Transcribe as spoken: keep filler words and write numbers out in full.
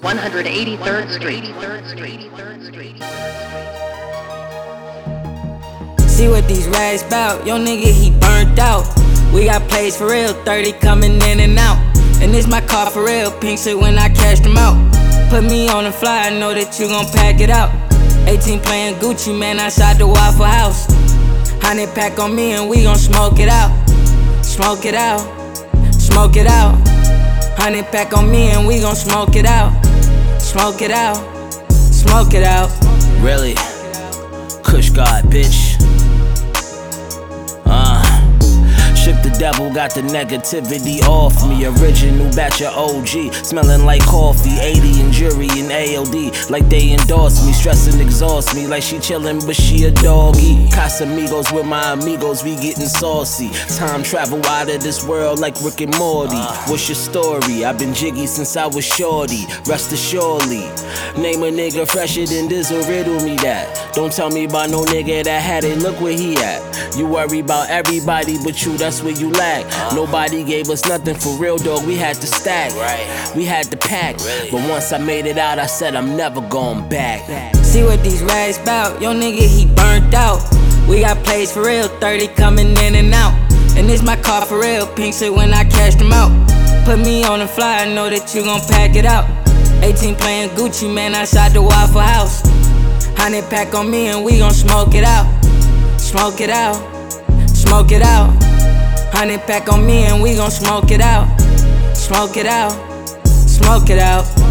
one hundred eighty-third Street. See what these rags bout, yo nigga he burnt out. We got plays for real, thirty coming in and out. And this my car for real, pink shit when I cashed them out. Put me on the fly, I know that you gon' pack it out. eighteen playing Gucci, man, outside the Waffle House. Hundred pack on me and we gon' smoke it out. Smoke it out, smoke it out. Hundred pack on me and we gon' smoke it out. Smoke it out, smoke it out. Really? Kush God, bitch. Uh Shook the devil, got the negativity off me. Original batch of O G, smelling like coffee. eighty in jury and A O D, like they endorse me. Stress and exhaust me, like she chillin' but she a doggy. Casamigos with my amigos, we getting saucy. Time travel out of this world like Rick and Morty. What's your story? I've been jiggy since I was shorty. Rest assuredly, name a nigga fresher than this or riddle me that. Don't tell me about no nigga that had it, look where he at. You worry about everybody but you, that's where you lack. Nobody gave us nothing for real, dog, we had to stack. We had to pack, but once I made it out, I said I'm never going back. See what these rags bout, yo nigga he burnt out. We got plays for real, thirty coming in and out. And this my car for real, pink shit when I cashed them out. Put me on the fly, I know that you gon' pack it out. eighteen playing Gucci, man, outside the Waffle House. Hundred pack on me and we gon' smoke it out. Smoke it out, smoke it out. Hundred pack on me and we gon' smoke it out. Smoke it out, smoke it out.